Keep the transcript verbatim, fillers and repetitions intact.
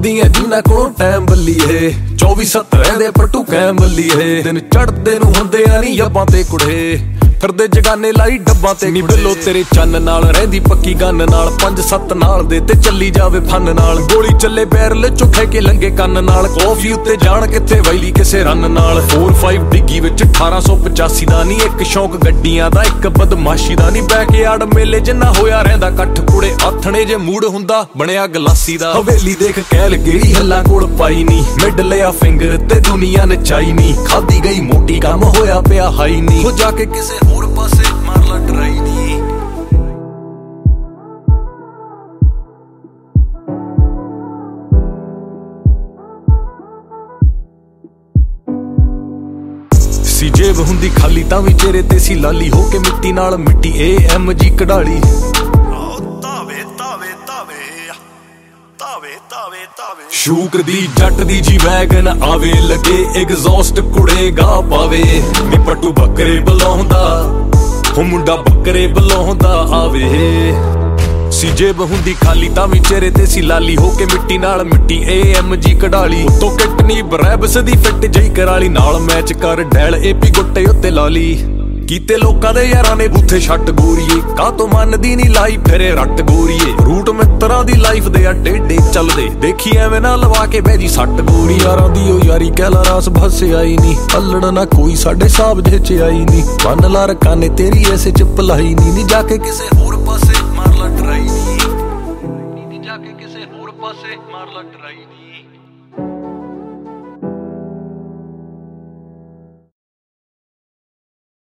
ਹੁੰਦੀਆਂ ਜਿਨ੍ਹਾਂ ਕੋਲ ਟਾਈਮ ਬੱਲੀਏ ਚੌਵੀ ਸੱਤ ਰਹਿੰਦੇ ਪਟੂ ਕੈਮ ਬੱਲੀਏ ਦਿਨ ਚੜਦੇ ਨੂੰ ਹੁੰਦੇ ਆ ਨੀ ਅੱਬਾਂ ਤੇ ਕੁੜੇ ਫਿਰਦੇ ਜਗਾਨੇ ਲਾਈ ਡੱਬਾਂ ਤੇ ਨੀ ਬਿੱਲੋ ਤੇਰੇ ਚੰਨ ਨਾਲ ਰਹਿੰਦੀ ਪੱਕੀ ਗੰਨ ਨਾਲ ਪੰਜ ਸੱਤ ਨਾਲ ਦੇ ਤੇ ਚੱਲੀ ਜਾਵੇ ਫਨ ਨਾਲ ਗੋਲੀ ਚੱਲੇ ਬੈਰਲ ਚੁੱਕੇ ਕੇ ਲੰਗੇ ਕੰਨ ਨਾਲ ਕੌਫੀ ਉੱਤੇ ਜਾਣ ਕਿੱਥੇ ਵੈਲੀ ਕਿਸੇ ਰਨ ਨਾਲ ਚਾਰ ਪੰਜ ਡਿੱਗੀ ਵਿੱਚ ਅਠਾਰਾਂ ਸੌ ਪਚਾਸੀ ਦਾ ਨੀ ਇੱਕ ਸ਼ੌਕ ਗੱਡੀਆਂ ਦਾ ਇੱਕ ਬਦਮਾਸ਼ੀ ਦਾ ਨੀ ਬੈਕਯਾਰਡ ਮੇਲੇ ਜਿੰਨਾ ਹੋਇਆ ਰਹਿੰਦਾ ਇਕੱਠ ਕੁੜੇ ਆਥਣੇ ਜੇ ਮੂਡ ਹੁੰਦਾ ਬਣਿਆ ਗਲਾਸੀ ਦਾ ਹਵੇਲੀ ਦੇਖ ਕਹਿ ਲਗੇੜੀ ਹੱਲਾਂ ਕੋਲ ਪਾਈ ਨੀ ਮਿਡ ਲਿਆ ਫਿੰਗਰ ਤੇ ਦੁਨੀਆ ਨਚਾਈ ਨੀ ਖਾਦੀ ਗਈ ਮੋਟੀ ਕੰਮ ਹੋਇਆ ਪਿਆ ਹਾਈ ਨੀ ਹੋ ਜਾ ਕੇ ਕਿਸੇ ਹੋਰ ਪਾਸੇ ਮਾਰ ਲਾ ਟਰਾਈ ਨੀ ਸੀ ਜੇਬ ਹੁੰਦੀ ਖਾਲੀ ਤਾਂ ਵੀ ਚਿਹਰੇ ਤੇ ਸੀ ਲਾਲੀ ਹੋ ਕੇ ਮਿੱਟੀ ਨਾਲ ਮਿੱਟੀ ਏ ਐਮ ਜੀ ਕਢਾਲੀ ਸ਼ੂਕ ਦੀ ਜੱਟ ਦੀ ਜੀ ਵੈਗਨ ਆਵੇ ਲੱਗੇ ਐਗਜ਼ੌਸਟ ਕੁੜੇ ਗਾ ਪਾਵੇ ਨੀ ਪੱਟੂ ਬੱਕਰੇ ਬੁਲਾਉਂਦਾ ਹੋ ਮੁੰਡਾ ਬੱਕਰੇ ਬੁਲਾਉਂਦਾ ਆਵੇ ਸੀ ਜੇਬ ਹੁੰਦੀ ਖਾਲੀ ਤਾਂ ਵੀ ਚਿਹਰੇ ਤੇ ਸੀ ਲਾਲੀ ਹੋ ਕੇ ਮਿੱਟੀ ਨਾਲ ਮਿੱਟੀ ਏ ਐਮ ਜੀ ਕਢਾਲੀ ਉਤੋਂ ਕਿਟਨੀ ਬਰੈਬਸ ਦੀ ਫਿੱਟ ਜਈ ਕਰਾਲੀ ਨਾਲ ਮੈਚ ਕਰ ਡੈਲ ਏਪੀ ਗੁੱਟੇ ਉੱਤੇ ਲਾਲੀ ਕੀਤੇ ਲੋਕਾਂ ਦੇ ਯਾਰਾਂ ਨੇ ਬੂਥੇ ਛੱਟ ਗੋਰੀਏ ਕਾਹ ਤੋਂ ਮੰਨਦੀ ਨੀ ਲਾਈ ਫਿਰੇ ਰੱਟ ਗੋਰੀਏ ਰੂਟ ਮਿੱਤਰਾਂ ਦੀ ਲਾਈਫ ਦੇ ਆ ਟੇਡੇ ਚੱਲਦੇ ਦੇਖੀ ਐਵੇਂ ਨਾ ਲਵਾ ਕੇ ਬਹਿ ਜੀ ਸੱਟ ਗੋਰੀ ਯਾਰਾਂ ਦੀ ਉਹ ਯਾਰੀ ਕਹਿਲਾ ਰਾਸ ਭੱਸ ਆਈ ਨੀ ਪੱਲੜ ਨਾ ਕੋਈ ਸਾਡੇ ਸਾਬ ਜਿਹੇ ਚ ਆਈ ਨੀ ਬੰਨ ਲਾ ਰਕਾਨੇ ਤੇਰੀ ਐਸੇ ਚ ਭਲਾਈ ਨੀ ਨੀ ਜਾ ਕੇ ਕਿਸੇ ਹੋਰ ਪਾਸੇ